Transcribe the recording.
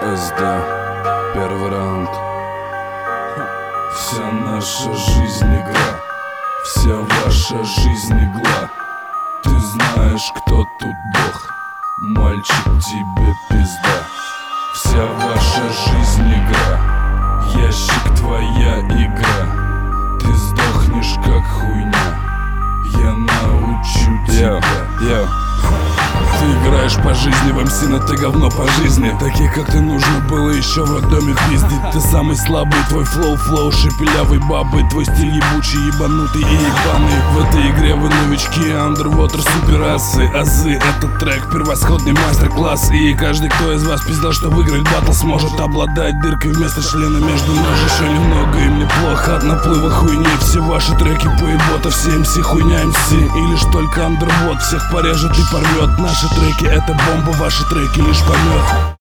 СД, первый раунд. Вся наша жизнь игра, вся ваша жизнь игла. Ты знаешь, кто тут бог, мальчик, тебе пизда. Вся ваша жизнь игра, ящик твоя игра. Ты сдохнешь как хуйня, я научу тебя. Ты играешь по жизни, в МС, но ты говно по жизни. Таких как ты нужно было еще в роддоме пиздить. Ты самый слабый, твой флоу, шепелявый бабы. Твой стиль ебучий, ебанутый и ебаный. В этой игре вы новички, Underwater суперасы. Азы, этот трек превосходный мастер-класс. И каждый, кто из вас пиздал, что выиграть батл, сможет обладать дыркой вместо члена между ног. Еще немного, им неплохо от наплыва хуйни. Все ваши треки поебота, все МС хуйня МС. И лишь только Underwater всех порежет и порвет. Наши треки — это бомба, ваши треки лишь помет.